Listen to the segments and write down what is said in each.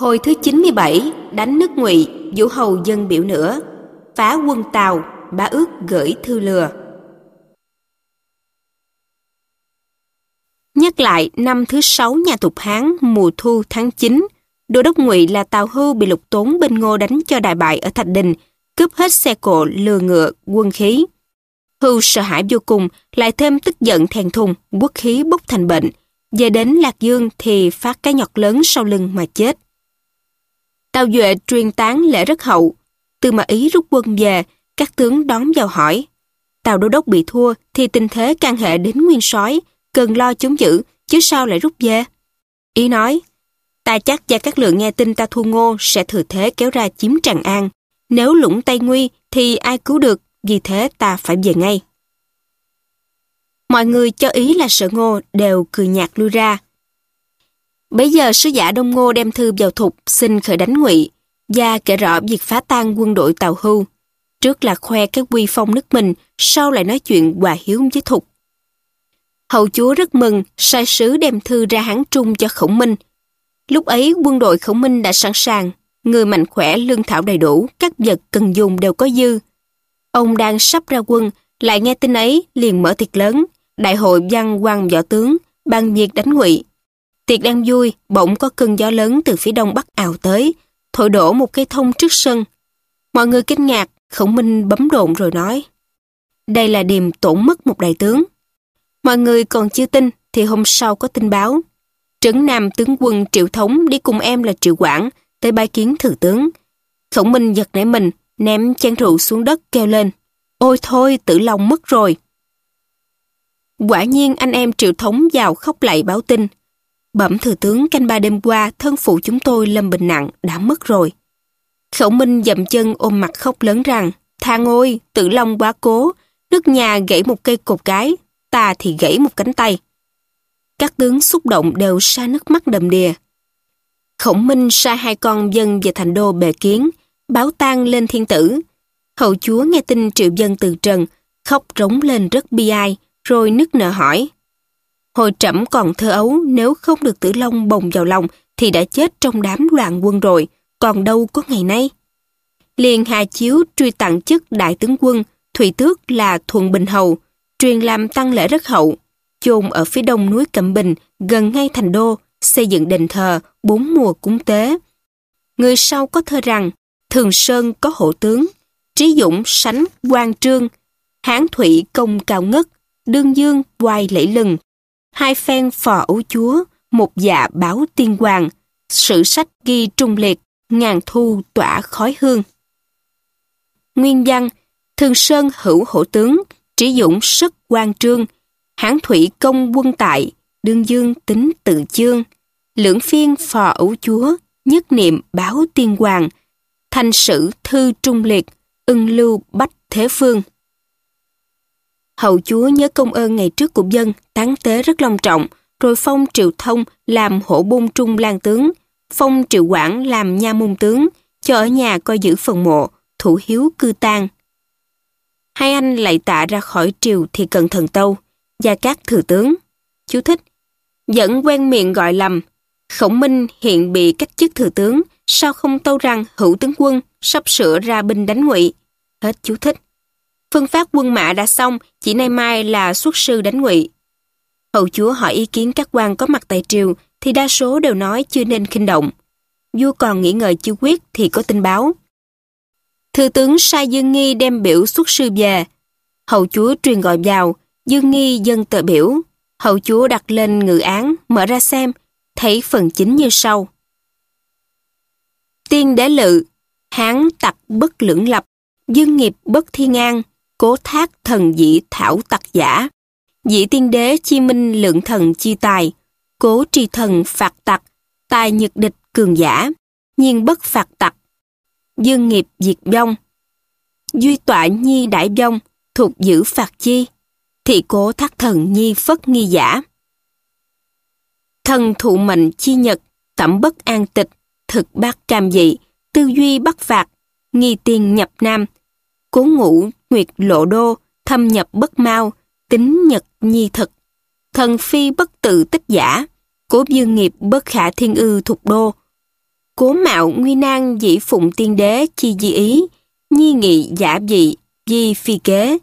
Hồi thứ 97, đánh nước Ngụy, Vũ Hầu dân biểu nữa, phá quân Tào, Bá Ước gửi thư lừa. Nhắc lại năm thứ 6 nhà Thục Hán, mùa thu tháng 9, đô đốc Ngụy là Tào Hưu bị Lục Tốn bên Ngô đánh cho đại bại ở Thạch Đình, cướp hết xe cộ, lừa ngựa, quân khí. Hưu sợ hãi vô cùng, lại thêm tức giận thẹn thùng, quốc khí bốc thành bệnh. Về đến Lạc Dương thì phát cái nhọt lớn sau lưng mà chết. Tào Duệ truyền tán lễ rất hậu. Tư Mã Ý rút quân về, các tướng đón vào hỏi. Tào đô đốc bị thua thì tình thế can hệ đến nguyên soái, cần lo chống giữ, chứ sao lại rút về. Ý nói, ta chắc Gia Cát Lượng nghe tin ta thua Ngô sẽ thừa thế kéo ra chiếm Tràng An. Nếu lũng Tây nguy thì ai cứu được, vì thế ta phải về ngay. Mọi người cho ý là sợ Ngô đều cười nhạt lui ra. Bấy giờ sứ giả Đông Ngô đem thư vào Thục xin khởi đánh Ngụy và kể rõ việc phá tan quân đội Tào Hưu. Trước là khoe cái uy phong nước mình, sau lại nói chuyện hòa hiếu với Thục. Hậu chúa rất mừng, sai sứ đem thư ra Hán Trung cho Khổng Minh. Lúc ấy quân đội Khổng Minh đã sẵn sàng, người mạnh khỏe, lương thảo đầy đủ, các vật cần dùng đều có dư. Ông đang sắp ra quân, lại nghe tin ấy, liền mở tiệc lớn, đại hội văn quan võ tướng, bàn việc đánh Ngụy. Tiệc đang vui, bỗng có cơn gió lớn từ phía đông bắc ào tới, thổi đổ một cây thông trước sân. Mọi người kinh ngạc, Khổng Minh bấm độn rồi nói, đây là điềm tổn mất một đại tướng. Mọi người còn chưa tin, thì hôm sau có tin báo. Trấn Nam tướng quân Triệu Thống đi cùng em là Triệu Quảng tới bái kiến thừa tướng. Khổng Minh giật nảy mình, ném chén rượu xuống đất kêu lên, ôi thôi, Tử Long mất rồi. Quả nhiên anh em Triệu Thống vào khóc lạy báo tin, bẩm thừa tướng, canh ba đêm qua thân phụ chúng tôi lâm bệnh nặng, đã mất rồi. Khổng Minh dậm chân ôm mặt khóc lớn rằng, thang ôi, Tử Long quá cố, nước nhà gãy một cây cột cái, ta thì gãy một cánh tay. Các tướng xúc động đều sa nước mắt đầm đìa. Khổng Minh sai 2 con dân về thành đô bề kiến, báo tang lên thiên tử. Hậu chúa nghe tin Triệu Dân từ trần, khóc rống lên rất bi ai, rồi nức nở hỏi, hồi trẫm còn thơ ấu, nếu không được Tử Long bồng vào lòng thì đã chết trong đám loạn quân rồi, còn đâu có ngày nay. Liền hạ chiếu truy tặng chức đại tướng quân, Thụy Tước là Thuận Bình Hầu, truyền làm tang lễ rất hậu, chôn ở phía đông núi Cẩm Bình, gần ngay thành đô, xây dựng đền thờ, 4 mùa cúng tế. Người sau có thơ rằng, Thường Sơn có hổ tướng, Trí Dũng sánh Quang Trương, Hán Thụy công cao ngất, Đương Dương oai lẫy lừng, 2 phen phò ấu chúa, một dạ báo tiên hoàng, sử sách ghi trung liệt, ngàn thu tỏa khói hương. Nguyên văn, Thường Sơn hữu hổ tướng, Trí Dũng sức Quang Trương, Hán Thụy công quân tại, Đương Dương tính tự chương, lưỡng phiên phò ấu chúa, nhất niệm báo tiên hoàng, thanh sử thư trung liệt, ưng lưu bách thế phương. Hậu chúa nhớ công ơn ngày trước của dân, tán tế rất long trọng, rồi phong Triệu Thông làm hổ bôn trung lang tướng, phong Triệu Quảng làm nha môn tướng, cho ở nhà coi giữ phần mộ, thủ hiếu cư tang. 2 anh lạy tạ ra khỏi triều thì cận thần tâu, Gia Cát thừa tướng. Chú thích, vẫn quen miệng gọi lầm, Khổng Minh hiện bị cách chức thừa tướng, sao không tâu rằng hữu tướng quân sắp sửa ra binh đánh Ngụy. Hết chú thích. Phân phát quân mã đã xong, chỉ nay mai là xuất sư đánh Ngụy. Hậu chúa hỏi ý kiến các quan có mặt tại triều, thì đa số đều nói chưa nên khinh động. Vua còn nghĩ ngợi chưa quyết thì có tin báo. Thừa tướng sai Dương Nghi đem biểu xuất sư về. Hậu chúa truyền gọi vào, Dương Nghi dâng tờ biểu. Hậu chúa đặt lên ngự án, mở ra xem, thấy phần chính như sau. Tiên đế lự, Hán tặc bất lưỡng lập, dương nghiệp bất thiên an, cố thác thần dĩ thảo tặc giả. Dĩ tiên đế chi minh lượng thần chi tài, cố tri thần phạt tặc, tài nhược địch cường giả, nhiên bất phạt tặc. Dương nghiệp diệt vong, duy tọa nhi đại vong, thuộc giữ phạt chi, thị cố thác thần nhi phất nghi giả. Thần thụ mệnh chi nhật, tẩm bất an tịch, thực bát cam dị, tư duy bắt phạt, nghi tiên nhập nam, cố ngũ nguyệt lộ đô, thâm nhập bất mau, tính nhật nhi thực, thần phi bất tự tích giả, cố dương nghiệp bất khả thiên ư thục đô, Cố mạo nguy nan dĩ phụng tiên đế chi di ý, nhi nghị giả dị, di phi kế.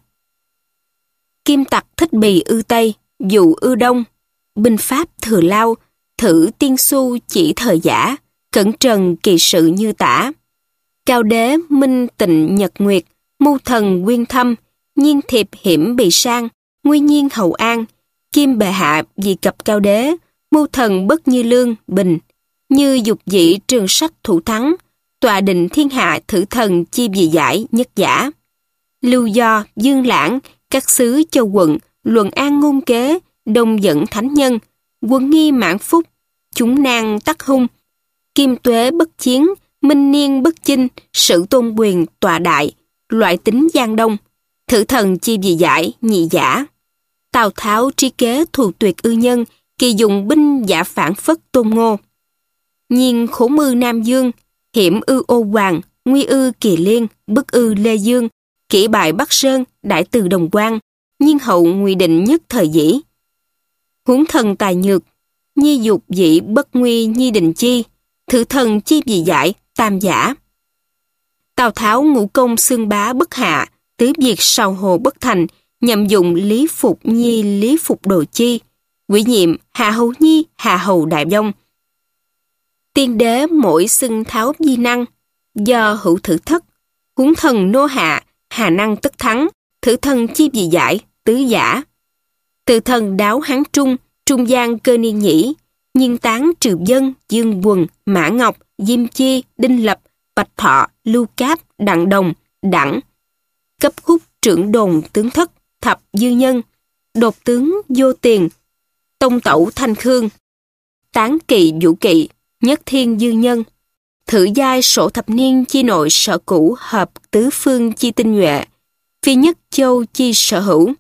Kim tặc thích bì ư Tây, dụ ư Đông, binh pháp thừa lao, thử tiên su chỉ thời giả, cẩn trần kỳ sự như tả. Cao đế minh tịnh nhật nguyệt, mưu thần quyên thâm, nhiên thiệp hiểm bị sang, nguy nhiên hậu an. Kim bệ hạ vì cập cao đế, mưu thần bất như lương, bình. Như dục dĩ trường sách thủ thắng, tọa định thiên hạ thử thần chi vì giải nhất giả. Lưu do, dương lãng, các xứ châu quận, luận an ngôn kế, đông dẫn thánh nhân, quân nghi mãn phúc, chúng nan tắc hung. Kim tuế bất chiến, minh niên bất chinh, sử tôn quyền tọa đại, loại tính giang đông, thử thần chi vì giải nhị giả. Tào Tháo trí kế thù tuyệt ư nhân, kỳ dùng binh giả phản phất Tôn Ngô. Nhiên khổ mư Nam Dương, hiểm ư Ô Hoàng, nguy ư Kỳ Liên, bức ư Lê Dương, kỷ bại Bắc Sơn, đại từ Đồng Quan, nhiên hậu nguy định nhất thời dĩ. Huống thần tài nhược, nhi dục dĩ bất nguy nhi định chi, thử thần chi vì giải tam giả. Tào Tháo ngũ công xương bá bất hạ, tứ diệt sào hồ bất thành, nhậm dụng lý phục nhi lý phục đồ chi, quỷ nhiệm hạ hầu nhi hạ hầu đại vong. Tiên đế mỗi xưng Tháo di năng, do hữu thử thất, huống thần nô hạ, hà năng tất thắng, thử thần chi vì giải tứ giả. Từ thần đáo Hán Trung, trung gian cơ niên nhĩ, nhiên tán trừ dân, dương quần, mã ngọc, diêm chi, đinh lập, bạch thọ, lưu cáp, đặng đồng, đẳng. Cấp khúc trưởng đồn tướng thất, thập dư nhân, đột tướng vô tiền, tông tẩu thanh khương, tán kỵ vũ kỵ, nhất thiên dư nhân. Thử giai sổ thập niên chi nội sở cũ hợp tứ phương chi tinh nhuệ, phi nhất châu chi sở hữu.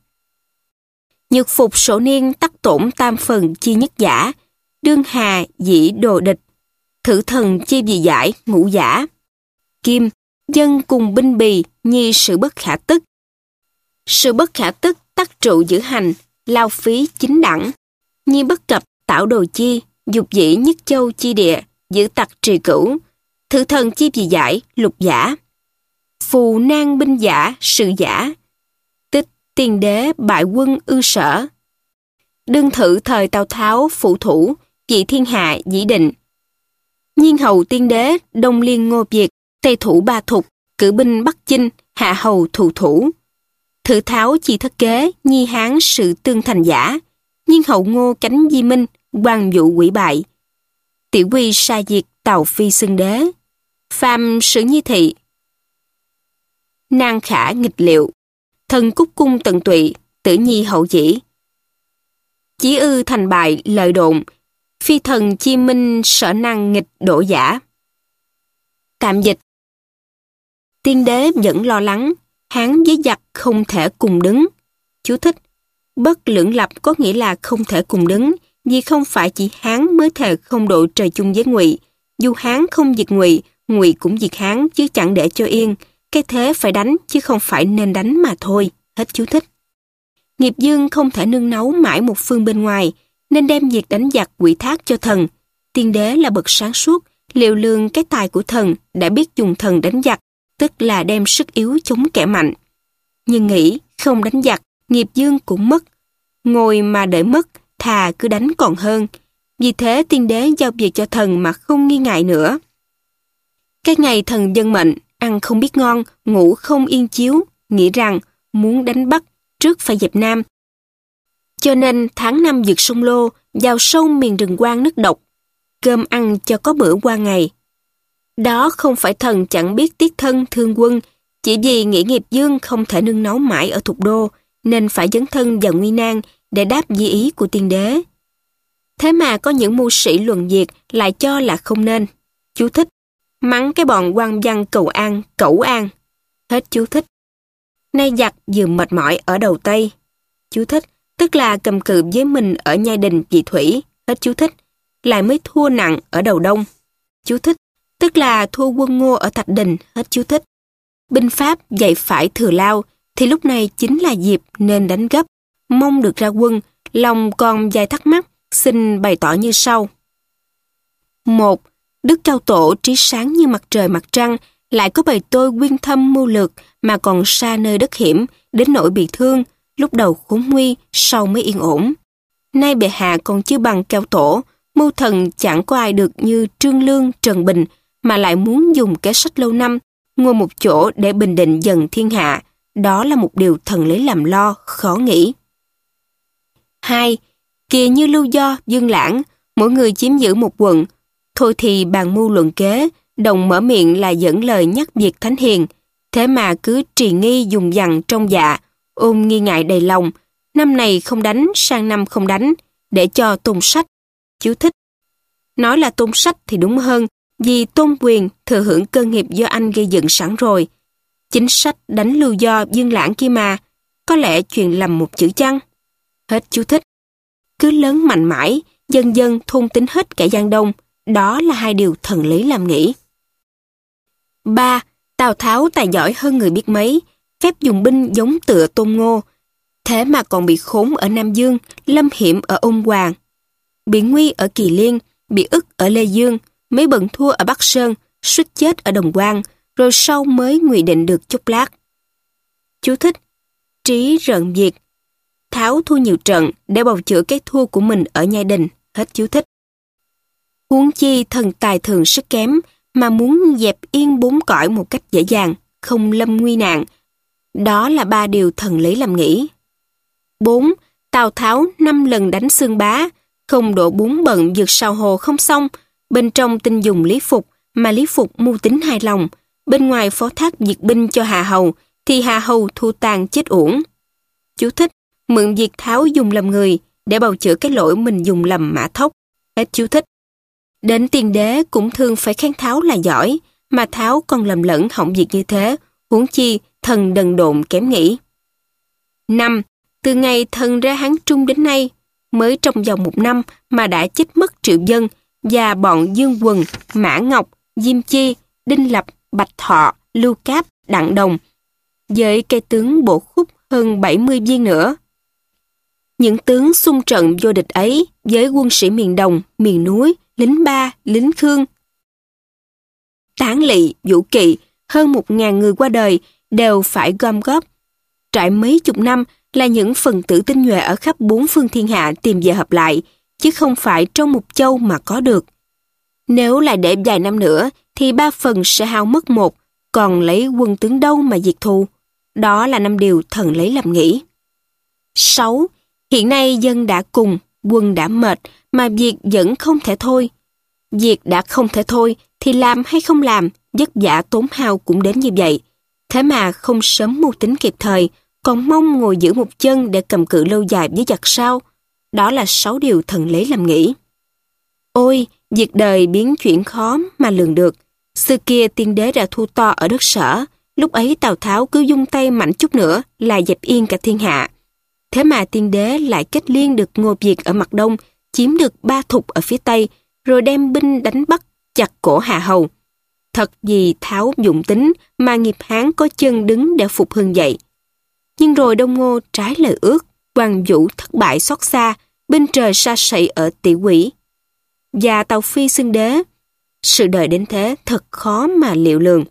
Nhược phục sổ niên tắc tổn tam phần chi nhất giả, đương hà dĩ đồ địch, thử thần chi vì giải ngũ giả. Kim, dân cùng binh bì nhi sự bất khả tức. Sự bất khả tức tắc trụ giữ hành, lao phí chính đẳng. Nhi bất cập tạo đồ chi, dục dĩ nhất châu chi địa, giữ tặc trì cửu, thử thần chi vì giải lục giả. Phù nan binh giả sự giả, tích tiên đế bại quân ư sở. Đương thử thời Tào Tháo phụ thủ, dị thiên hạ dĩ định. Nhiên hầu tiên đế đông liên Ngô Việt, tây thủ Ba Thục, cử binh Bắc Chinh, hạ hầu thù thủ. Thử Tháo chi thất kế, nhi Hán sự tương thành giả. Nhiên hậu Ngô cánh di minh, quan vụ quỷ bại. Tiểu quy sa diệt Tào Phi xưng đế. Phàm sự nhi thị. Nan khả nghịch liệu. Thần cúc cung tận tụy, tử nhi hậu dĩ. Chí ư thành bại lợi độn, phi thần chi minh sở năng nghịch đổ giả. Tạm dịch. Tiên đế vẫn lo lắng, Hán với giặc không thể cùng đứng. Chú thích. Bất lưỡng lập có nghĩa là không thể cùng đứng, vì không phải chỉ Hán mới thề không đội trời chung với Ngụy. Dù Hán không diệt Ngụy, Ngụy cũng diệt Hán chứ chẳng để cho yên. Cái thế phải đánh chứ không phải nên đánh mà thôi. Hết chú thích. Nghiệp dương không thể nương náu mãi một phương bên ngoài, nên đem việc đánh giặc ủy thác cho thần. Tiên đế là bậc sáng suốt, liệu lường cái tài của thần, đã biết dùng thần đánh giặc, tức là đem sức yếu chống kẻ mạnh. Nhưng nghĩ không đánh giặc, nghiệp dương cũng mất. Ngồi mà đợi mất, thà cứ đánh còn hơn. Vì thế tiên đế giao việc cho thần mà không nghi ngại nữa. Cái ngày thần dân mệnh, ăn không biết ngon, ngủ không yên chiếu, nghĩ rằng muốn đánh Bắc trước phải dẹp Nam. Cho nên tháng 5 vượt sông Lô, vào sâu miền rừng quang nước độc, cơm ăn cho có bữa qua ngày. Đó không phải thần chẳng biết tiếc thân thương quân, chỉ vì nghĩ nghiệp dương không thể nương náu mãi ở Thục Đô, nên phải dấn thân vào nguy nan để đáp di ý của tiên đế. Thế mà có những mưu sĩ luận diệt lại cho là không nên. Chú thích. Mắng cái bọn quan văn cầu an, cẩu an. Hết chú thích. Nay giặc vừa mệt mỏi ở đầu Tây. Chú thích. Tức là cầm cự với mình ở Nhai Đình Dị Thủy. Hết chú thích. Lại mới thua nặng ở đầu Đông. Chú thích. Tức là thua quân Ngô ở Thạch Đình. Hết chú thích. Binh pháp dạy phải thừa lao, thì lúc này chính là dịp nên đánh gấp. Mong được ra quân, lòng còn vài thắc mắc, xin bày tỏ như sau. 1. Đức Cao Tổ trí sáng như mặt trời mặt trăng, lại có bầy tôi quyên thâm mưu lược mà còn xa nơi đất hiểm, đến nỗi bị thương, lúc đầu khốn nguy, sau mới yên ổn. Nay bệ hạ còn chưa bằng Cao Tổ, mưu thần chẳng có ai được như Trương Lương, Trần Bình, mà lại muốn dùng kế sách lâu năm, ngồi một chỗ để bình định dần thiên hạ. Đó là một điều thần lấy làm lo, khó nghĩ. 2. Kìa như Lưu Do, Dương Lãng, mỗi người chiếm giữ một quận. Thôi thì bàn mưu luận kế, đồng mở miệng là dẫn lời nhắc việc thánh hiền. Thế mà cứ trì nghi dùng dằng trong dạ, ôm nghi ngại đầy lòng. Năm này không đánh, sang năm không đánh, để cho tôn sách. Chú thích. Nói là tôn sách thì đúng hơn, vì tôn quyền thừa hưởng cơ nghiệp do anh gây dựng sẵn rồi. Chính sách đánh Lưu Do, Dương Lãng kia mà, có lẽ truyền lầm một chữ chăng? Hết chú thích. Cứ lớn mạnh mãi, dần dần thôn tính hết cả Giang Đông. Đó là hai điều thần lý làm nghĩ. 3. Tào Tháo tài giỏi hơn người biết mấy, phép dùng binh giống tựa Tôn Ngô. Thế mà còn bị khốn ở Nam Dương, lâm hiểm ở Ôn Hoàng, bị nguy ở Kỳ Liên, bị ức ở Lê Dương, mấy bận thua ở Bắc Sơn, suýt chết ở Đồng Quan, rồi sau mới ngụy định được chốc lát. Chú thích. Trí rợn việc. Tháo thua nhiều trận để bào chữa cái thua của mình ở Nhai Đình. Hết chú thích. Huống chi thần tài thường sức kém, mà muốn dẹp yên bốn cõi một cách dễ dàng, không lâm nguy nạn. Đó là ba điều thần lý làm nghĩ. 4. Tào Tháo 5 lần đánh Xương Bá, không đổ 4 bận vượt Sào Hồ không xong, bên trong tin dùng Lý Phục, mà Lý Phục mưu tính hài lòng, bên ngoài phó thác diệt binh cho Hà Hầu, thì Hà Hầu thu tàn chết uổng. Chú thích. Mượn việc Tháo dùng lầm người, để bào chữa cái lỗi mình dùng lầm Mã Thốc. Hết chú thích. Đến Tiên Đế cũng thường phải khen Tháo là giỏi, mà Tháo còn lầm lẫn hỏng việc như thế, huống chi thần đần độn kém nghĩ. 5. Từ ngày thần ra Hán Trung đến nay, mới trong vòng 1 năm mà đã chết mất triệu dân, và bọn Dương Quần, Mã Ngọc, Diêm Chi, Đinh Lập, Bạch Thọ, Lưu Cáp, Đặng Đồng, với cây tướng bổ khúc hơn 70 viên nữa. Những tướng xung trận vô địch ấy với quân sĩ miền Đồng, miền núi, lính Ba, lính Khương, Tán Lỵ, Vũ Kỵ, hơn 1.000 người qua đời đều phải gom góp. Trải mấy chục năm là những phần tử tinh nhuệ ở khắp 4 phương thiên hạ tìm về hợp lại, chứ không phải trong một châu mà có được. Nếu lại để vài năm nữa thì 3 phần sẽ hao mất 1, còn lấy quân tướng đâu mà diệt thù. Đó là 5 điều thần lấy làm nghĩ. 6. Hiện nay dân đã cùng, quân đã mệt, mà việc vẫn không thể thôi. Việc đã không thể thôi thì làm hay không làm, vất vả tốn hao cũng đến như vậy. Thế mà không sớm mưu tính kịp thời, còn mong ngồi giữ một chân để cầm cự lâu dài với giặc sao. Đó là 6 điều thần lấy làm nghĩ. Ôi, việc đời biến chuyển khó mà lường được. Xưa kia Tiên Đế đã thua to ở đất Sở, lúc ấy Tào Tháo cứ dung tay mạnh chút nữa là dẹp yên cả thiên hạ. Thế mà Tiên Đế lại kết liên được Ngô Việt ở mặt đông, chiếm được Ba Thục ở phía tây, rồi đem binh đánh bắt chặt cổ Hà Hầu. Thật vì Tháo dụng tính mà nghiệp Hán có chân đứng để phục hưng dậy. Nhưng rồi Đông Ngô trái lời ước, Hoàng Vũ thất bại xót xa, bên trời sa sậy ở Tỷ Quỷ. Và Tào Phi xưng đế. Sự đời đến thế thật khó mà liệu lường.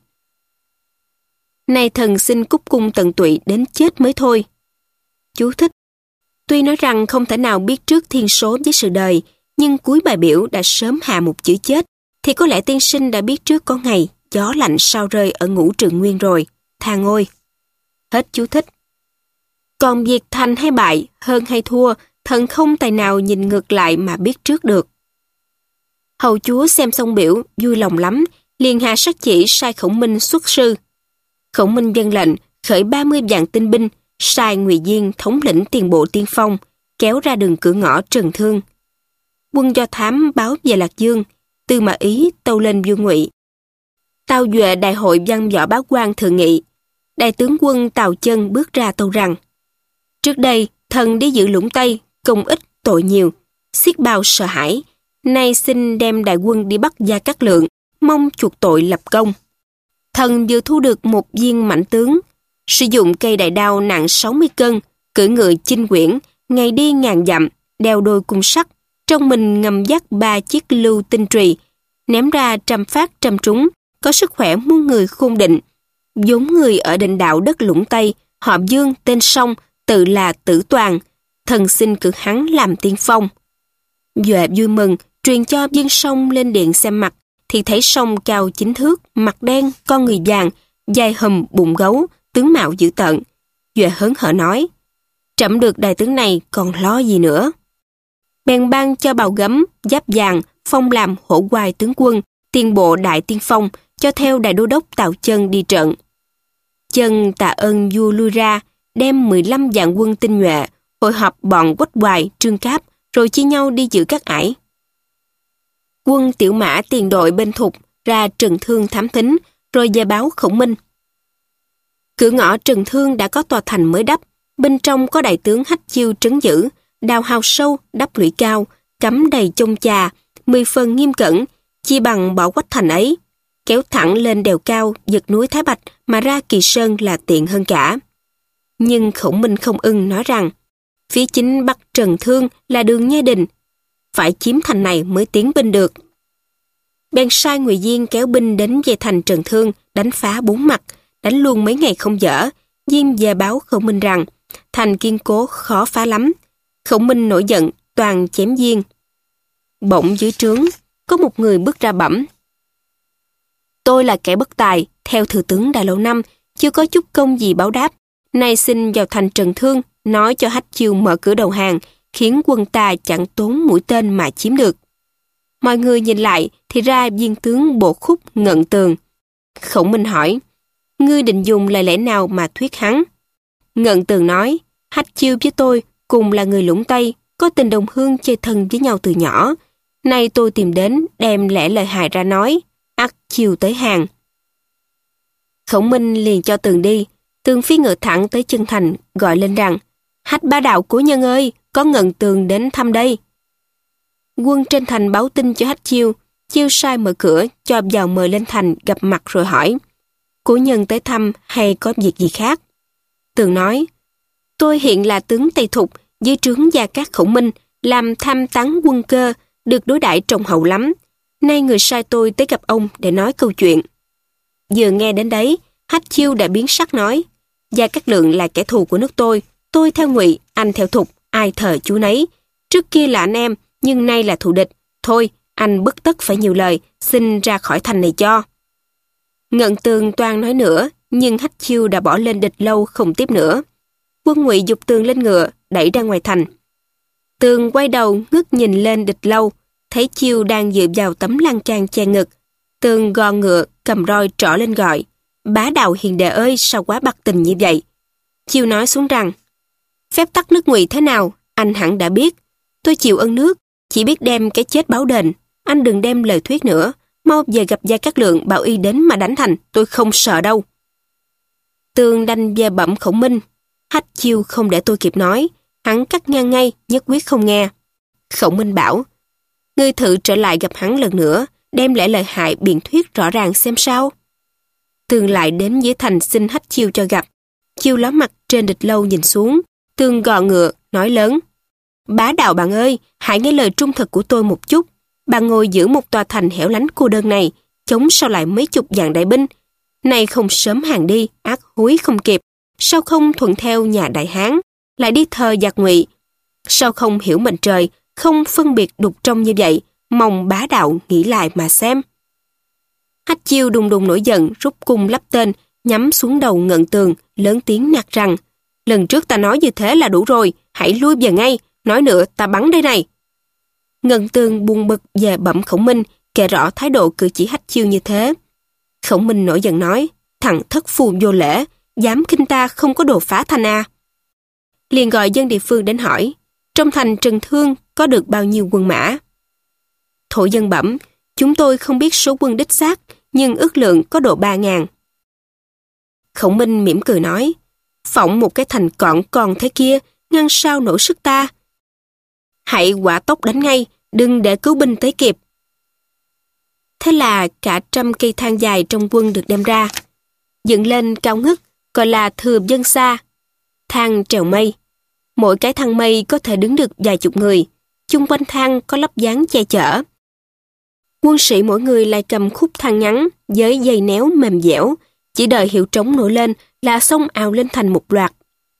Nay thần xin cúc cung tận tụy đến chết mới thôi. Chú thích. Tuy nói rằng không thể nào biết trước thiên số với sự đời, nhưng cuối bài biểu đã sớm hạ một chữ chết, thì có lẽ tiên sinh đã biết trước có ngày gió lạnh sao rơi ở Ngũ Trường Nguyên rồi. Thà ngôi. Hết chú thích. Còn việc thành hay bại, hơn hay thua, thần không tài nào nhìn ngược lại mà biết trước được. Hầu chúa xem xong biểu, vui lòng lắm, liền hạ sắc chỉ sai Khổng Minh xuất sư. Khổng Minh vâng lệnh, khởi 30 vạn tinh binh, sai Ngụy Diên thống lĩnh tiền bộ tiên phong, kéo ra đường cửa ngõ Trần Thương. Quân Do Thám báo về Lạc Dương, Tư Mã Ý tâu lên vua Ngụy. Tào Duệ đại hội văn võ bá quan thượng nghị. Đại tướng quân Tào Chân bước ra tâu rằng: trước đây thần đi giữ Lũng Tây, công ít tội nhiều, xiết bao sợ hãi. Nay xin đem đại quân đi bắt Gia Cát Lượng, mong chuộc tội lập công. Thần vừa thu được một viên mãnh tướng, sử dụng cây đại đao nặng 60 cân, cưỡi ngựa chinh quyển, ngày đi ngàn dặm, đeo đôi cung sắt, trong mình ngầm dắt 3 chiếc lưu tinh trùy, ném ra 100 phát 100 trúng, có sức khỏe muôn người khôn định. Vốn người ở định đạo đất Lũng Tây, họ Dương tên Song, tự là Tử Toàn, thần xin cử hắn làm tiên phong. Duệ vui mừng, truyền cho Dương Song lên điện xem mặt, thì thấy Song cao 9 thước, mặt đen, con người vàng, dài hùm bụng gấu, tướng mạo dữ tợn. Duệ hớn hở nói, trẫm được đại tướng này còn lo gì nữa. Bèn ban cho bào gấm, giáp vàng, phong làm hổ oai tướng quân, tiền bộ đại tiên phong, cho theo đại đô đốc Tào Chân đi trận. Chân tạ ơn vua lui ra, đem 15 vạn quân tinh nhuệ, hội họp bọn Quách Hoài, Trương Cáp, rồi chia nhau đi giữ các ải. Quân Tiểu Mã tiền đội bên Thục ra Trần Thương thám thính, rồi về báo Khổng Minh. Cửa ngõ Trần Thương đã có tòa thành mới đắp, bên trong có đại tướng Hách Chiêu trấn giữ, đào hào sâu, đắp lũy cao, cắm đầy chông chà, 10 phần nghiêm cẩn, chi bằng bỏ quách thành ấy, kéo thẳng lên đèo cao, giật núi Thái Bạch mà ra Kỳ Sơn là tiện hơn cả. Nhưng Khổng Minh không ưng, nói rằng, phía chính bắc Trần Thương là đường Nhai Đình, phải chiếm thành này mới tiến binh được. Bèn sai Ngụy Diên kéo binh đến về thành Trần Thương, đánh phá 4 mặt, đánh luôn mấy ngày không dở. Diên về báo Khổng Minh rằng, thành kiên cố khó phá lắm. Khổng Minh nổi giận, toàn chém Diên. Bỗng dưới trướng, có một người bước ra bẩm. Tôi là kẻ bất tài, theo thừa tướng đã lâu năm, chưa có chút công gì báo đáp. Nay xin vào thành Trần Thương, nói cho Hách Chiêu mở cửa đầu hàng, khiến quân ta chẳng tốn mũi tên mà chiếm được. Mọi người nhìn lại, thì ra viên tướng Bộ Khúc Ngận Tường. Khổng Minh hỏi, ngươi định dùng lời lẽ nào mà thuyết hắn? Ngận Tường nói, Hách Chiêu với tôi cùng là người Lũng Tây, có tình đồng hương chơi thân với nhau từ nhỏ. Nay tôi tìm đến, đem lẽ lời hài ra nói, ắt chiều tới hàng. Khổng Minh liền cho Tường đi. Tường phi ngựa thẳng tới chân thành, gọi lên rằng, Hách bá đạo của nhân ơi, có Ngận Tường đến thăm đây. Quân trên thành báo tin cho Hách Chiêu, Chiêu sai mở cửa, cho vào mời lên thành gặp mặt rồi hỏi, của nhân tới thăm hay có việc gì khác? Tường nói, tôi hiện là tướng Tây Thục, dưới trướng Gia Cát Khổng Minh, làm tham tán quân cơ, được đối đãi trọng hậu lắm. Nay người sai tôi tới gặp ông để nói câu chuyện. Vừa nghe đến đấy, Hách Chiêu đã biến sắc nói, Gia Cát Lượng là kẻ thù của nước tôi theo Ngụy, anh theo Thục, ai thờ chú nấy. Trước kia là anh em, nhưng nay là thù địch. Thôi, anh bất tất phải nhiều lời, xin ra khỏi thành này cho. Ngận Tường toan nói nữa, nhưng Hách Chiêu đã bỏ lên địch lâu không tiếp nữa. Quân Ngụy giục Tường lên ngựa, đẩy ra ngoài thành. Tường quay đầu ngước nhìn lên địch lâu, thấy Chiêu đang dựa vào tấm lan can che ngực. Tường gò ngựa, cầm roi trỏ lên gọi, bá đạo hiền đệ ơi, sao quá bạc tình như vậy? Chiêu nói xuống rằng, phép tắc nước Ngụy thế nào, anh hẳn đã biết. Tôi chịu ơn nước, chỉ biết đem cái chết báo đền. Anh đừng đem lời thuyết nữa, mau về gặp Gia Cát Lượng bảo y đến mà đánh thành, tôi không sợ đâu. Tường đành về bẩm Khổng Minh. Hách Chiêu không để tôi kịp nói, hắn cắt ngang ngay, nhất quyết không nghe. Khổng Minh bảo, ngươi thử trở lại gặp hắn lần nữa, đem lại lời hại biện thuyết rõ ràng xem sao. Tường lại đến dưới thành xin Hách Chiêu cho gặp. Chiêu ló mặt trên địch lâu nhìn xuống, Tường gò ngựa, nói lớn, bá đạo bạn ơi, hãy nghe lời trung thực của tôi một chút. Bạn ngồi giữ một tòa thành hẻo lánh cô đơn này, chống sao lại mấy chục vạn đại binh. Nay không sớm hàng đi, ác hối không kịp. Sao không thuận theo nhà Đại Hán, lại đi thờ giặc Ngụy? Sao không hiểu mệnh trời, không phân biệt đục trong như vậy? Mong bá đạo nghĩ lại mà xem. Hách Chiêu đùng đùng nổi giận, rút cung lắp tên, nhắm xuống đầu Ngận Tường, lớn tiếng nạt rằng, lần trước ta nói như thế là đủ rồi, hãy lui về ngay, nói nữa ta bắn đây này. Ngận Tường buồn bực về bẩm Khổng Minh, kể rõ thái độ cử chỉ Hách Chiêu như thế. Khổng Minh nổi giận nói, thằng thất phu vô lễ, dám khinh ta không có đồ phá thành à. Liền gọi dân địa phương đến hỏi, trong thành Trần Thương có được bao nhiêu quân mã? Thổ dân bẩm, chúng tôi không biết số quân đích xác, nhưng ước lượng có độ 3.000. Khổng Minh mỉm cười nói, phỏng một cái thành cọn còn thế kia, ngăn sao nổi sức ta. Hãy quả tốc đánh ngay, đừng để cứu binh tới kịp. Thế là cả 100 cây thang dài trong quân được đem ra, dựng lên cao ngất, gọi là thừa dân xa, thang trèo mây. Mỗi cái thang mây có thể đứng được vài chục người, chung quanh thang có lắp dáng che chở. Quân sĩ mỗi người lại cầm khúc thang ngắn với dây néo mềm dẻo, chỉ đợi hiệu trống nổi lên là xông ào lên thành một loạt.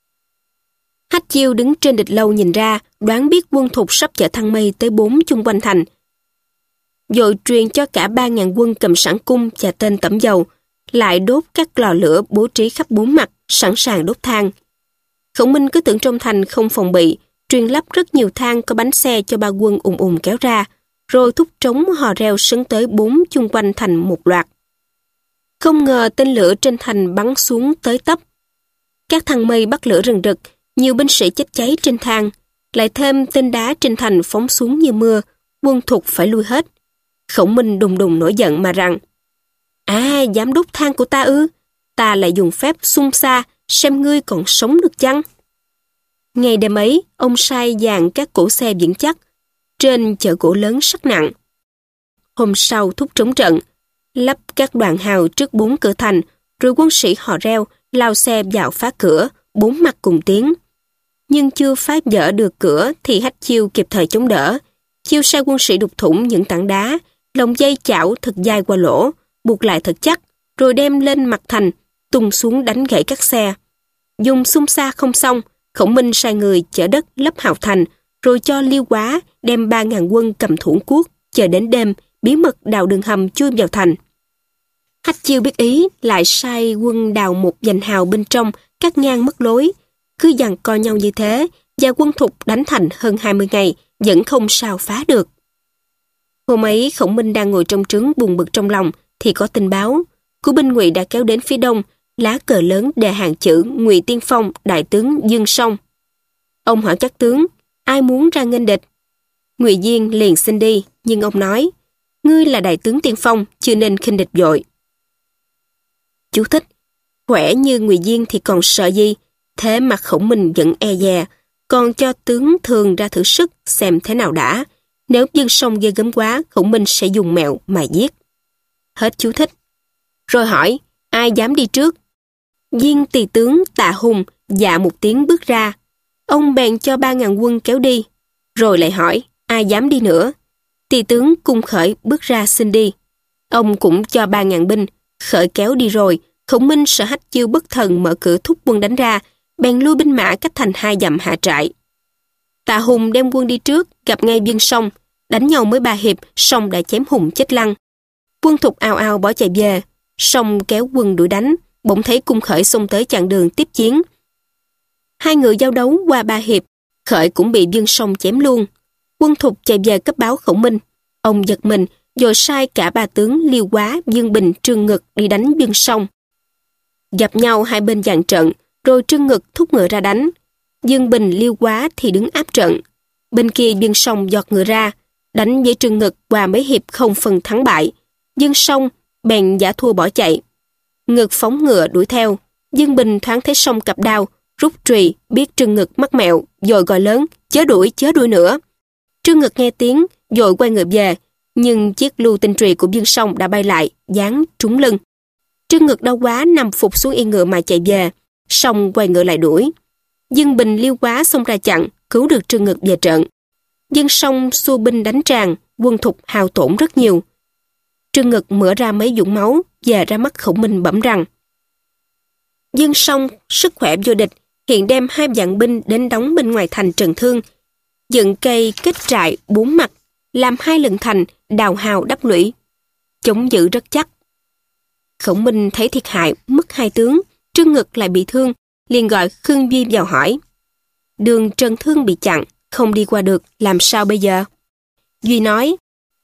Hách Chiêu đứng trên địch lâu nhìn ra, đoán biết quân Thục sắp chở thang mây tới 4 chung quanh thành. Rồi truyền cho cả 3.000 quân cầm sẵn cung và tên tẩm dầu, lại đốt các lò lửa bố trí khắp 4 mặt, sẵn sàng đốt than. Khổng Minh cứ tưởng trong thành không phòng bị, truyền lắp rất nhiều thang có bánh xe cho ba quân ùn ùn kéo ra, rồi thúc trống hò reo sấn tới 4 chung quanh thành một loạt. Không ngờ tên lửa trên thành bắn xuống tới tấp. Các thang mây bắt lửa rừng rực, nhiều binh sĩ chết cháy trên thang, lại thêm tên đá trên thành phóng xuống như mưa, quân Thục phải lui hết. Khổng Minh đùng đùng nổi giận mà rằng: dám đốt thang của ta ư? Ta lại dùng phép xung xa, xem ngươi còn sống được chăng? Ngày đêm ấy, ông sai dàn các cỗ xe vững chắc trên chợ gỗ lớn sắt nặng. Hôm sau thúc trống trận, lắp các đoàn hào trước 4 cửa thành, rồi quân sĩ hò reo, lao xe vào phá cửa, 4 mặt cùng tiến. Nhưng chưa phá vỡ được cửa thì Hách Chiêu kịp thời chống đỡ. Chiêu sai quân sĩ đục thủng những tảng đá, lồng dây chảo thật dài qua lỗ, buộc lại thật chắc, rồi đem lên mặt thành, tung xuống đánh gãy các xe. Dùng xung xa không xong, Khổng Minh sai người chở đất lấp hào thành, rồi cho Liêu Quá đem 3.000 quân cầm thủng cuốc, chờ đến đêm, bí mật đào đường hầm chui vào thành. Hách Chiêu biết ý, lại sai quân đào một dành hào bên trong, cắt ngang mất lối. Cứ giằng co nhau như thế, và quân Thục đánh thành hơn 20 ngày, vẫn không sao phá được. Hôm ấy, Khổng Minh đang ngồi trong trướng buồn bực trong lòng, thì có tin báo, của binh Ngụy đã kéo đến phía đông, lá cờ lớn đề hàng chữ Ngụy Tiên Phong, đại tướng Dương Song. Ông hỏi các tướng, ai muốn ra nghênh địch? Ngụy Diên liền xin đi, nhưng ông nói, ngươi là đại tướng Tiên Phong, chưa nên khinh địch vội. Chú thích, khỏe như Ngụy Diên thì còn sợ gì, thế mà Khổng Minh vẫn e dè, còn cho tướng thường ra thử sức xem thế nào đã. Nếu Dương Song ghê gớm quá, Khổng Minh sẽ dùng mẹo mà giết. Hết chú thích. Rồi hỏi, ai dám đi trước? Diên tỳ tướng Tạ Hùng dạ một tiếng bước ra. Ông bèn cho 3.000 quân kéo đi. Rồi lại hỏi, ai dám đi nữa? Tỳ tướng Cung Khởi bước ra xin đi. Ông cũng cho 3.000 binh, Khởi kéo đi rồi. Khổng Minh sợ Hách Chiêu bất thần mở cửa thúc quân đánh ra, bèn lui binh mã cách thành 2 dặm hạ trại. Tạ Hùng đem quân đi trước, gặp ngay Dương Song, đánh nhau mới 3 hiệp, Song đã chém Hùng chết lăn. Quân Thục ào ào bỏ chạy về, Song kéo quân đuổi đánh, bỗng thấy Cung Khởi xông tới chặn đường tiếp chiến. 2 người giao đấu qua 3 hiệp, Khởi cũng bị Dương Song chém luôn. Quân Thục chạy về cấp báo Khổng Minh, ông giật mình, rồi sai cả 3 tướng Liêu Quá, Dương Bình, Trương Ngực đi đánh Dương Song. Gặp nhau hai bên dàn trận, rồi Trương Ngực thúc ngựa ra đánh. Dương Bình, Liêu Quá thì đứng áp trận. Bên kia Dương Song giọt ngựa ra, đánh với Trương Ngực qua mấy hiệp không phần thắng bại. Dương Song bèn giả thua bỏ chạy. Ngực phóng ngựa đuổi theo. Dương Bình thoáng thấy Song cặp đao, rút trùy, biết Trương Ngực mắc mẹo, rồi gọi lớn, chớ đuổi nữa. Trương Ngực nghe tiếng, rồi quay ngựa về, nhưng chiếc lưu tinh trùy của Dương Song đã bay lại, giáng trúng lưng. Trương Ngực đau quá nằm phục xuống yên ngựa mà chạy về, Song quay ngựa lại đuổi. Dương Bình, Liêu Quá xông ra chặn, cứu được Trương Ngực về trận. Dương Song xua binh đánh tràn, quân Thục hao tổn rất nhiều. Trương Ngực mửa ra mấy vũng máu, về ra mắt Khổng Minh bẩm rằng, Dương Song sức khỏe vô địch, hiện đem 2 vạn binh đến đóng bên ngoài thành Trần Thương, dựng cây kết trại 4 mặt, làm 2 lần thành, đào hào đắp lũy, chống giữ rất chắc. Khổng Minh thấy thiệt hại, mất 2 tướng, Trương Ngực lại bị thương, liền gọi Khương Duy vào hỏi. Đường Trần Thương bị chặn, không đi qua được, làm sao bây giờ? Duy nói,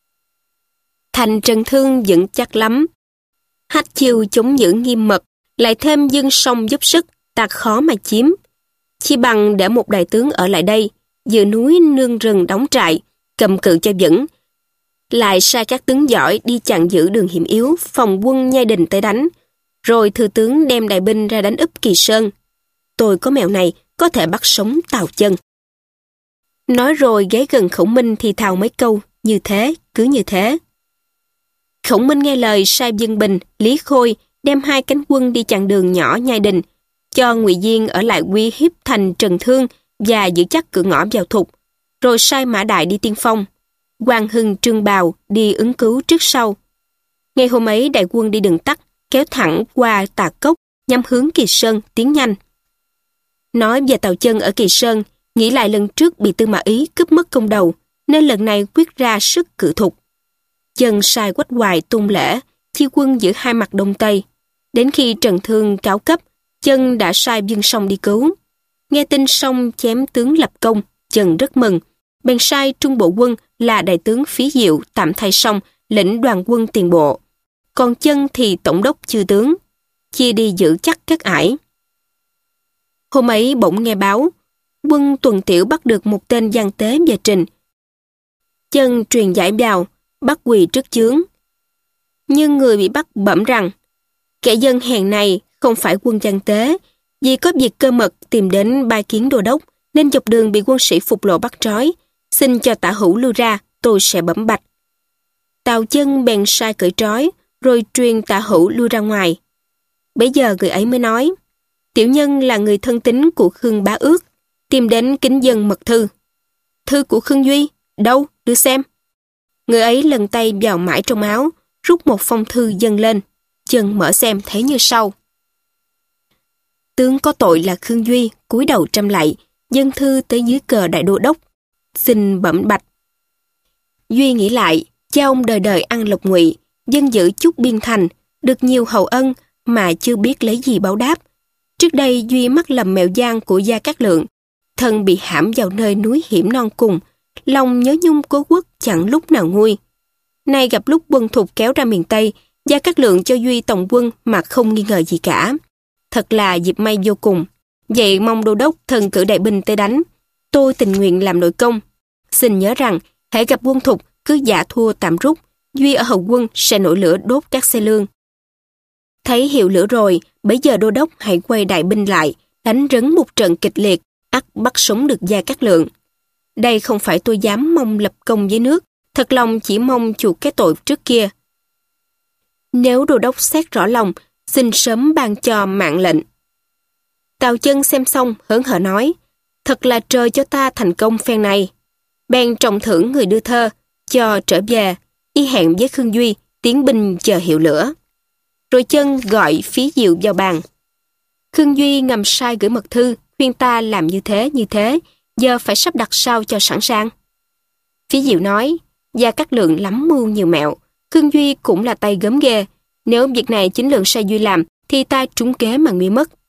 thành Trần Thương vững chắc lắm. Hách Chiêu chống giữ nghiêm mật, lại thêm Dương Song giúp sức, ta khó mà chiếm. Chỉ bằng để một đại tướng ở lại đây, giữa núi nương rừng đóng trại, cầm cự cho vững. Lại sai các tướng giỏi đi chặn giữ đường hiểm yếu, phòng quân Nhai Đình tới đánh. Rồi thừa tướng đem đại binh ra đánh úp Kỳ Sơn. Tôi có mẹo này, có thể bắt sống Tào Chân. Nói rồi ghé gần Khổng Minh thì thào mấy câu, như thế, cứ như thế. Khổng Minh nghe lời sai Dương Bình, Lý Khôi đem 2 cánh quân đi chặn đường nhỏ Nhai Đình, cho Ngụy Diên ở lại uy hiếp thành Trần Thương và giữ chắc cửa ngõ vào Thục, rồi sai Mã Đại đi tiên phong. Quang Hưng, Trương Bào đi ứng cứu trước sau. Ngày hôm ấy đại quân đi đường tắt, kéo thẳng qua Tà Cốc, nhắm hướng Kỳ Sơn, tiến nhanh. Nói về Tào Chân ở Kỳ Sơn, nghĩ lại lần trước bị Tư Mã Ý cướp mất công đầu, nên lần này quyết ra sức cự thục. Chân sai Quách Hoài tung lễ, chia quân giữ hai mặt đông tây. Đến khi Trần Thương cáo cấp, Chân đã sai Dương Song đi cứu. Nghe tin Song chém tướng lập công, Chân rất mừng. Bèn sai trung bộ quân là đại tướng Phí Diệu tạm thay Song lĩnh đoàn quân tiền bộ. Còn Chân thì tổng đốc chư tướng, chia đi giữ chắc các ải. Hôm ấy bỗng nghe báo, quân Tuần Tiểu bắt được một tên gian tế về trình. Chân truyền giải vào, bắt quỳ trước chướng. Nhưng người bị bắt bẩm rằng, kẻ dân hèn này không phải quân gian tế, vì có việc cơ mật tìm đến bài kiến đô đốc, nên dọc đường bị quân sĩ phục lộ bắt trói. Xin cho Tả Hữu lưu ra, tôi sẽ bẩm bạch. Tào Chân bèn sai cởi trói, rồi truyền Tả Hữu lui ra ngoài. Bấy giờ người ấy mới nói, tiểu nhân là người thân tín của Khương Bá Ước, tìm đến kính dân mật thư. Thư của Khương Duy, đâu, đưa xem. Người ấy lần tay vào mãi trong áo, rút một phong thư dâng lên. Chân mở xem thấy như sau. Tướng có tội là Khương Duy, cúi đầu trăm lạy, dâng thư tới dưới cờ đại đô đốc. Xin bẩm bạch. Duy nghĩ lại, cha ông đời đời ăn lộc ngụy, dân giữ chút biên thành, được nhiều hậu ân mà chưa biết lấy gì báo đáp. Trước đây Duy mắc lầm mèo giang của Gia Cát Lượng, thân bị hãm vào nơi núi hiểm non cùng, lòng nhớ nhung cố quốc chẳng lúc nào nguôi. Nay gặp lúc quân thục kéo ra miền Tây, Gia Cát Lượng cho Duy tổng quân mà không nghi ngờ gì cả. Thật là dịp may vô cùng. Vậy mong đô đốc thần cử đại binh tới đánh. Tôi tình nguyện làm nội công. Xin nhớ rằng, hễ gặp quân thục cứ giả thua tạm rút, Duy ở hậu quân sẽ nổi lửa đốt các xe lương. Thấy hiệu lửa rồi, bấy giờ đô đốc hãy quay đại binh lại, đánh rấn một trận kịch liệt, ắt bắt sống được Gia Cát Lượng. Đây không phải tôi dám mong lập công với nước, thật lòng chỉ mong chuộc cái tội trước kia. Nếu đô đốc xét rõ lòng, xin sớm ban cho mạng lệnh. Tào Chân xem xong hớn hở nói, thật là trời cho ta thành công phen này. Bèn trọng thưởng người đưa thơ, cho trở về, y hẹn với Khương Duy, tiến binh chờ hiệu lửa. Rồi Chân gọi Phí Diệu vào bàn. Khương Duy ngầm sai gửi mật thư, khuyên ta làm như thế, giờ phải sắp đặt sao cho sẵn sàng. Phí Diệu nói, Gia Cát Lượng lắm mưu nhiều mẹo, Khương Duy cũng là tay gớm ghê, nếu việc này chính lượng sai Duy làm, thì ta trúng kế mà nguy mất.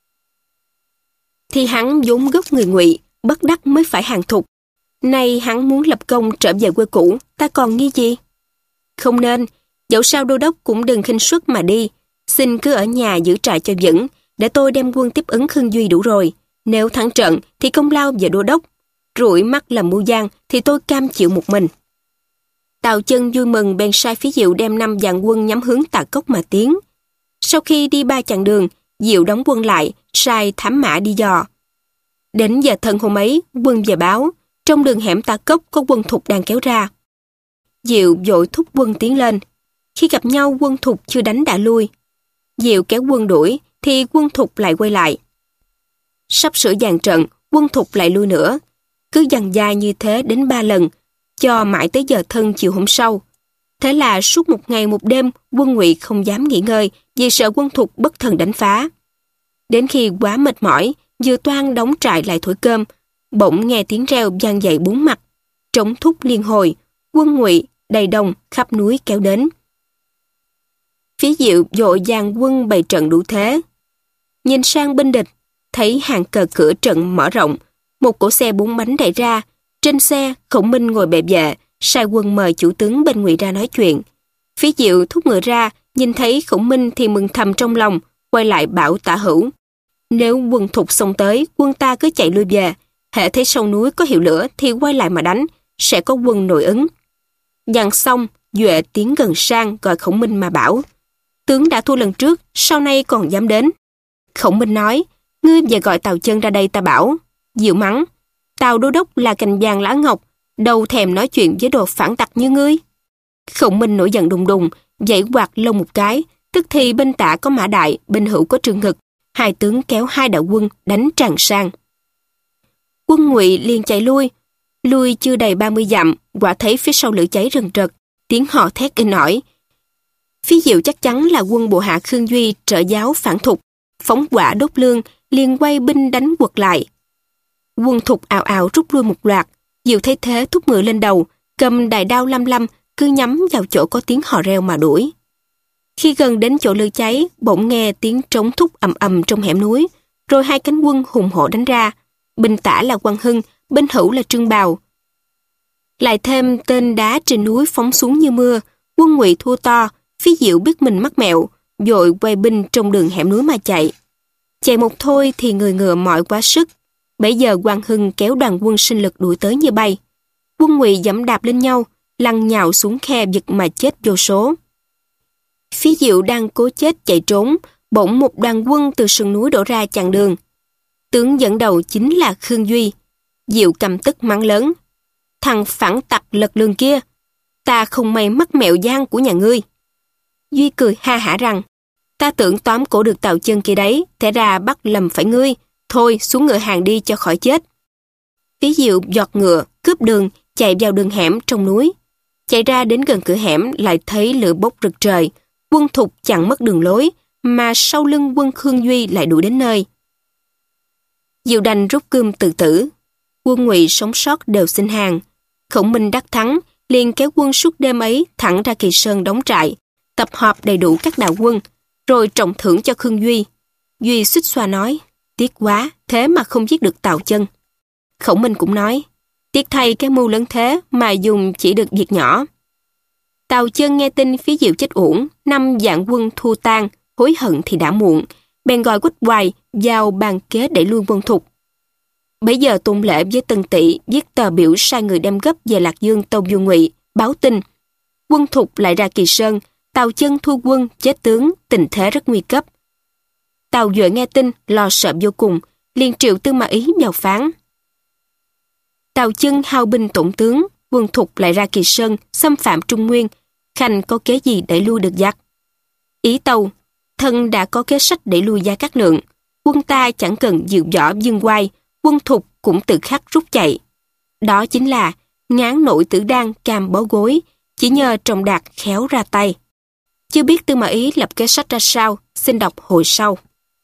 Thì hắn vốn gốc người Ngụy, bất đắc mới phải hàng thục. Nay hắn muốn lập công trở về quê cũ, ta còn nghi gì? Không nên, dẫu sao đô đốc cũng đừng khinh suất mà đi, xin cứ ở nhà giữ trại cho vững, để tôi đem quân tiếp ứng Khương Duy đủ rồi. Nếu thắng trận thì công lao về đô đốc, rủi mắt làm mưu gian thì tôi cam chịu một mình. Tào Chân vui mừng bèn sai Phí Diệu đem 5 vạn quân nhắm hướng Tà Cốc mà tiến. Sau khi đi 3 chặng đường, Diệu đóng quân lại, sai thám mã đi dò. Đến giờ thân hôm ấy, quân về báo, trong đường hẻm Tà Cốc có quân thục đang kéo ra. Diệu vội thúc quân tiến lên. Khi gặp nhau quân thục chưa đánh đã lui. Diệu kéo quân đuổi, thì quân thục lại quay lại. Sắp sửa dàn trận, quân thục lại lui nữa. Cứ dằn dài như thế đến 3 lần, cho mãi tới giờ thân chiều hôm sau. Thế là suốt một ngày một đêm, quân Ngụy không dám nghỉ ngơi vì sợ quân thục bất thần đánh phá. Đến khi quá mệt mỏi, vừa toan đóng trại lại thổi cơm, bỗng nghe tiếng reo vang dậy 4 mặt, trống thúc liên hồi, quân Ngụy đầy đông khắp núi kéo đến. Phí Diệu vội dàn quân bày trận đủ thế. Nhìn sang bên địch, thấy hàng cờ cửa trận mở rộng, một cỗ xe 4 bánh đẩy ra. Trên xe, Khổng Minh ngồi bệ vệ, sai quân mời chủ tướng bên Ngụy ra nói chuyện. Phí Diệu thúc ngựa ra, nhìn thấy Khổng Minh thì mừng thầm trong lòng, quay lại bảo Tả Hữu. Nếu quân thục xông tới, quân ta cứ chạy lui về. Hễ thấy sau núi có hiệu lửa thì quay lại mà đánh, sẽ có quân nội ứng. Dặn xong, Duệ tiến gần sang gọi Khổng Minh mà bảo. Tướng đã thua lần trước, sau này còn dám đến. Khổng Minh nói, ngươi về gọi Tào Chân ra đây ta bảo. Diệu mắng, Tào đô đốc là cành vàng lá ngọc, đâu thèm nói chuyện với đồ phản tặc như ngươi. Khổng Minh nổi giận đùng đùng, dãy quạt lông một cái, tức thì bên tả có Mã Đại, bên hữu có Trương Ngực, hai tướng kéo hai đạo quân đánh tràn sang. Quân Ngụy liền chạy lui, Lui chưa đầy 30 dặm, quả thấy phía sau lửa cháy rần rật, tiếng hò thét inh ỏi. Phía Diệu chắc chắn là quân bộ hạ Khương Duy trợ giáo phản thục, phóng hỏa đốt lương, liền quay binh đánh quật lại. Quân thục ào ào rút lui một loạt, Diệu thấy thế thúc ngựa lên đầu, cầm đại đao lăm lăm, cứ nhắm vào chỗ có tiếng hò reo mà đuổi. Khi gần đến chỗ lửa cháy, bỗng nghe tiếng trống thúc ầm ầm trong hẻm núi, rồi hai cánh quân hùng hổ đánh ra. Bên tả là Quang Hưng, bên hữu là Trương Bào. Lại thêm tên đá trên núi phóng xuống như mưa, quân Ngụy thua to, phía Diệu biết mình mắc mẹo, vội quay binh trong đường hẻm núi mà chạy. Chạy một thôi thì người ngựa mỏi quá sức. Bấy giờ Quang Hưng kéo đoàn quân sinh lực đuổi tới như bay. Quân Ngụy giẫm đạp lên nhau, lăn nhào xuống khe vực mà chết vô số. Phía Diệu đang cố chết chạy trốn, bỗng một đoàn quân từ sườn núi đổ ra chặn đường. Tướng dẫn đầu chính là Khương Duy. Diệu căm tức mắng lớn: "Thằng phản tặc lật lương kia, ta không may mắc mẹo gian của nhà ngươi." Duy cười ha hả rằng: "Ta tưởng tóm cổ được Tào Chân kia đấy, thế ra bắt lầm phải ngươi. Thôi xuống ngựa hàng đi cho khỏi chết." Phía Diệu giọt ngựa, cướp đường, chạy vào đường hẻm trong núi. Chạy ra đến gần cửa hẻm lại thấy lửa bốc rực trời. Quân thục chặn mất đường lối, mà sau lưng quân Khương Duy lại đuổi đến nơi. Diệu đành rút cươm tự tử. Quân Ngụy sống sót đều xin hàng. Khổng Minh đắc thắng, liền kéo quân suốt đêm ấy thẳng ra Kỳ Sơn đóng trại, tập hợp đầy đủ các đạo quân, rồi trọng thưởng cho Khương Duy. Duy xuýt xoa nói: "Tiếc quá, thế mà không giết được Tào Chân." Khổng Minh cũng nói: "Tiếc thay cái mưu lớn thế mà dùng chỉ được việc nhỏ." Tào Chân nghe tin phía Diệu chết uổng, 5 vạn quân thua tan, hối hận thì đã muộn, bèn gọi Quách Hoài vào bàn kế đẩy lui quân thục. Bấy giờ Tôn Lễ với Tân Tỵ viết tờ biểu sai người đem gấp về Lạc Dương tâu vua Ngụy, báo tin quân thục lại ra Kỳ Sơn, Tào Chân thua quân, chết tướng, tình thế rất nguy cấp. Tào Duệ nghe tin, lo sợ vô cùng, liền triệu Tư Mã Ý vào phán. Tào Chân hao binh tổn tướng, quân thục lại ra Kỳ Sơn, xâm phạm Trung Nguyên, khanh có kế gì để lui được giặc? Ý tâu: thân đã có kế sách để lui Gia Cát Lượng, quân ta chẳng cần dự võ dương oai, quân thục cũng tự khắc rút chạy. Đó chính là ngán nội tử đan cam bó gối, chỉ nhờ Trọng Đạt khéo ra tay. Chưa biết Tư Mã Ý lập kế sách ra sao, xin đọc hồi sau.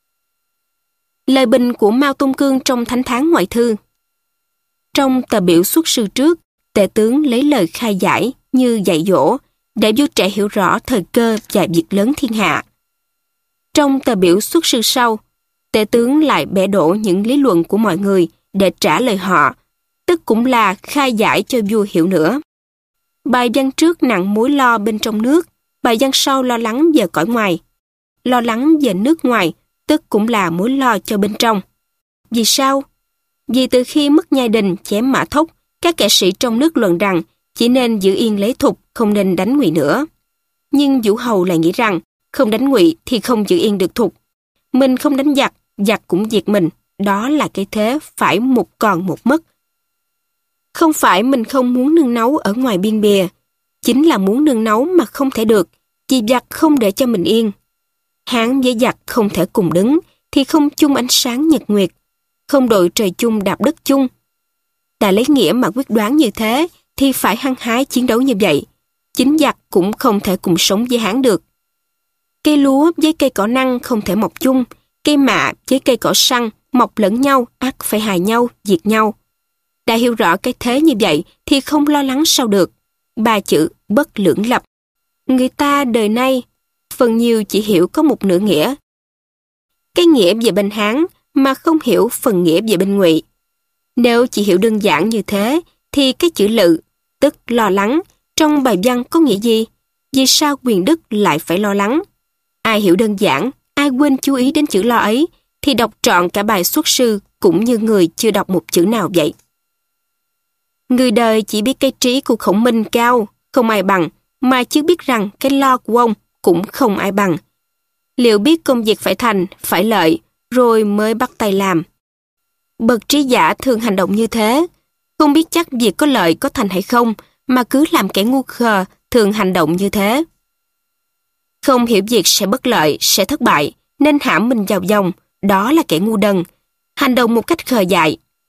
Lời bình của Mao Tôn Cương trong Thánh Thán Ngoại Thư. Trong tờ biểu xuất sư trước, tể tướng lấy lời khai giải như dạy dỗ, để vua trẻ hiểu rõ thời cơ và việc lớn thiên hạ. Trong tờ biểu xuất sư sau, tể tướng lại bẻ đổ những lý luận của mọi người để trả lời họ, tức cũng là khai giải cho vua hiểu nữa. Bài văn trước nặng mối lo bên trong nước, bài văn sau lo lắng về cõi ngoài. Lo lắng về nước ngoài, tức cũng là mối lo cho bên trong. Vì sao? Vì từ khi mất Nhai Đình chém Mã Thốc, các kẻ sĩ trong nước luận rằng chỉ nên giữ yên lấy thục, không nên đánh Ngụy nữa. Nhưng Vũ Hầu lại nghĩ rằng không đánh Ngụy thì không giữ yên được thục. Mình không đánh giặc, giặc cũng diệt mình. Đó là cái thế phải một còn một mất. Không phải mình không muốn nương náu ở ngoài biên bìa, chính là muốn nương náu mà không thể được, vì giặc không để cho mình yên. Hán với giặc không thể cùng đứng, thì không chung ánh sáng nhật nguyệt, không đội trời chung đạp đất chung. Đã lấy nghĩa mà quyết đoán như thế, thì phải hăng hái chiến đấu như vậy. Chính giặc cũng không thể cùng sống với Hán được. Cây lúa với cây cỏ năng không thể mọc chung, cây mạ với cây cỏ săn mọc lẫn nhau, ắt phải hại nhau, diệt nhau. Đã hiểu rõ cái thế như vậy thì không lo lắng sao được. 3 chữ bất lưỡng lập. Người ta đời nay phần nhiều chỉ hiểu có một nửa nghĩa. Cái nghĩa về bên Hán mà không hiểu phần nghĩa về bên Ngụy. Nếu chỉ hiểu đơn giản như thế thì cái chữ lự, tức lo lắng, trong bài văn có nghĩa gì? Vì sao Quyền Đức lại phải lo lắng? Ai hiểu đơn giản, ai quên chú ý đến chữ lo ấy thì đọc trọn cả bài xuất sư cũng như người chưa đọc một chữ nào vậy. Người đời chỉ biết cái trí của Khổng Minh cao, không ai bằng, mà chưa biết rằng cái lo của ông cũng không ai bằng. Liệu biết công việc phải thành, phải lợi, rồi mới bắt tay làm. Bậc trí giả thường hành động như thế, không biết chắc việc có lợi có thành hay không, mà cứ làm kẻ ngu khờ thường hành động như thế. Không hiểu việc sẽ bất lợi, sẽ thất bại, nên hãm mình vào vòng, đó là kẻ ngu đần, hành động một cách khờ dại.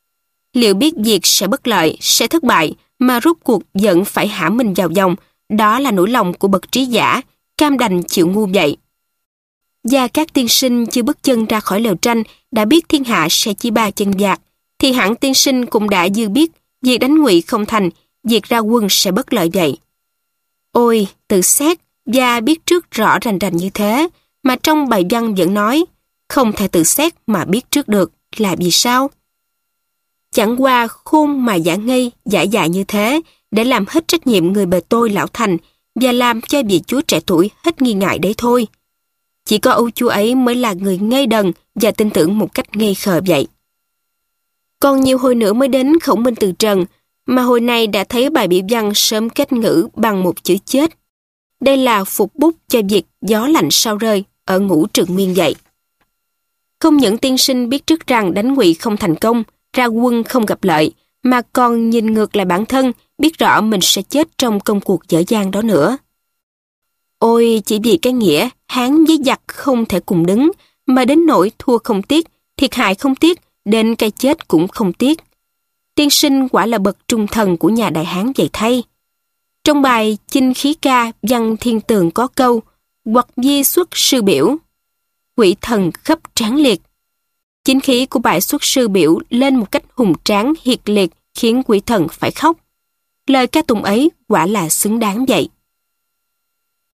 liệu biết việc sẽ bất lợi, sẽ thất bại, mà rốt cuộc vẫn phải hãm mình vào dòng, đó là nỗi lòng của bậc trí giả, cam đành chịu ngu vậy. Và các tiên sinh chưa bước chân ra khỏi lều tranh đã biết thiên hạ sẽ chỉ ba chân vạc, thì hẳn tiên sinh cũng đã dư biết việc đánh Ngụy không thành, việc ra quân sẽ bất lợi vậy. Ôi, tự xét và biết trước rõ rành rành như thế, mà trong bài văn vẫn nói, không thể tự xét mà biết trước được, là vì sao? Chẳng qua khôn mà giả ngây, giả dại như thế, để làm hết trách nhiệm người bề tôi lão thành, và làm cho vị chúa trẻ tuổi hết nghi ngại đấy thôi. Chỉ có ông chúa ấy mới là người ngây đần và tin tưởng một cách ngây khờ vậy. Còn nhiều hồi nữa mới đến Khổng Minh từ trần, mà hồi này đã thấy bài biểu văn sớm kết ngữ bằng một chữ chết. Đây là phục bút cho việc gió lạnh sau rơi ở Ngũ Trường Nguyên vậy. Không những tiên sinh biết trước rằng đánh Ngụy không thành công, ra quân không gặp lợi, mà còn nhìn ngược lại bản thân, biết rõ mình sẽ chết trong công cuộc dở dang đó nữa. Ôi, chỉ vì cái nghĩa Hán với giặc không thể cùng đứng, mà đến nỗi thua không tiếc, thiệt hại không tiếc, đến cái chết cũng không tiếc. Tiên sinh quả là bậc trung thần của nhà Đại Hán vậy thay. Trong bài Chinh Khí Ca văn Thiên Tường có câu, hoặc di xuất sư biểu, quỷ thần khắp tráng liệt. Chính khí của bài xuất sư biểu lên một cách hùng tráng hiệt liệt khiến quỷ thần phải khóc. Lời ca tụng ấy quả là xứng đáng vậy.